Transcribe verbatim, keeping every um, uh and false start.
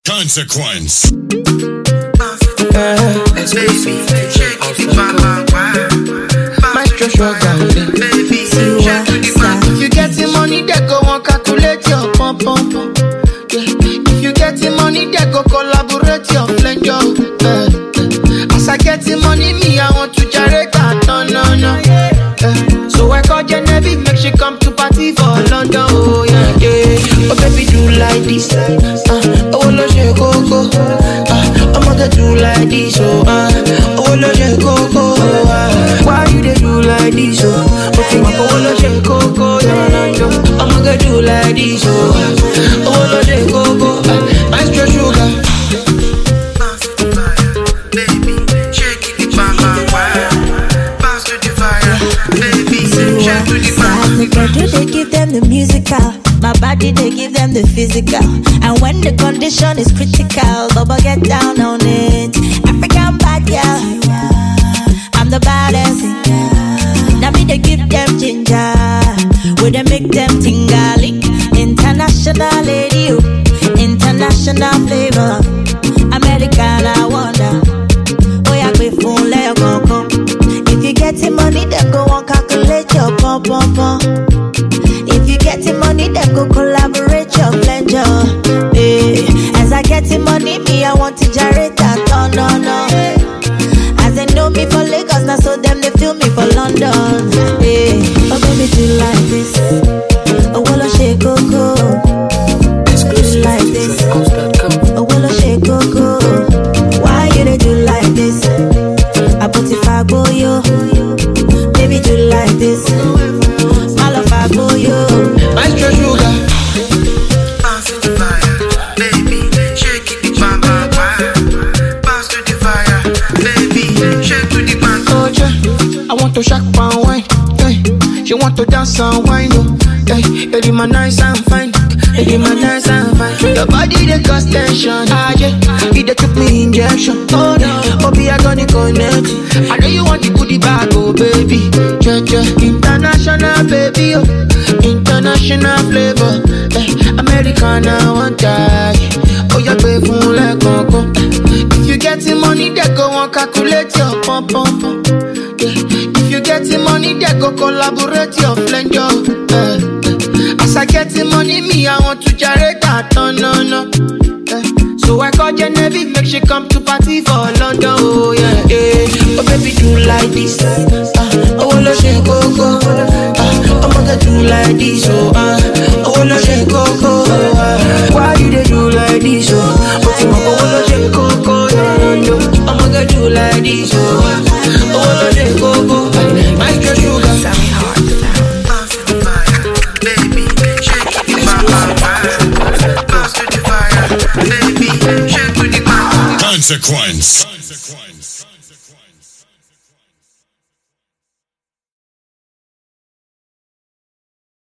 Consequence. Maestro Sugar. If you get the money, they go and calculate your pump pump. If you get the money, they go collaborate your blend. As I get the money, me I want to generate that. No no no. So I call Genevieve, make she come to party for London. Oh yeah yeah. Oh baby, do like this. Uh, oh lo je go go. Uh, I'm gonna do like this. Oh uh, oh lo je go go. Uh, why you dey do like this? Oh, okay, oh lo je go go. I'm gonna do like this. Oh, oh lo je go go. Uh, Maestro Sugar. Do they give them the musical? My body, they give them the physical. And when the condition is critical, Bubba get down on it. African bad girl, I'm the baddest. Now me, they give them ginger. Where they make them tingling. International lady, international flavor. American, I wonder. Oh, yeah, we full let go, go. If you get the money, then go on calculate your pom pom pom. If you get the money, then go collaborate your pleasure. Hey. As I get the money, me I want to generate that. Oh no no. As they know me for Lagos, now so them they feel me for London. Hey. Oh baby, do like this. Oh well, shake coco. Do like this. Oh well, shake coco. Why you they do like this? I put it for boyo. Baby, do like this. My love for boyo. Maestro Sugar. Bounce to the fire, baby. Shake it, bam bam bam. Bounce to the fire, baby. Shake to the bam. Oh yeah, I want to shack pan wine. Hey, she want to dance and wine. Oh, hey, it is my nice and fine. It is my nice and fine. Your body they cause tension. Ah yeah, it they took me injection. Oh no, oh be I gonna connect. I know you want the goodie bag, oh baby. Yeah yeah, international baby, oh. International flavor, eh, American I want that. Oh, you pay for like coco. If you get the money, they go and calculate your pump pump pump. Yeah. If you get the money, they go collaborate your blend. Eh, eh. As I get the money, me I want to generate that. No no no. Eh. So I call Genevieve, make she come to party for London. Oh yeah yeah. Oh baby, do like this. Uh, oh lo she go go. I'm gonna do like this, oh, uh, oh, no, shake coco, uh, why you they do like this, oh, but you want to shake coco, I'm gonna do like this, oh, oh, no, shake coco, Maestro Sugar. Bounce to the fire, baby. Shake it, bam bam bam. Bounce to the fire, baby. Shake to the bam. Consequence. Consequence. Consequence.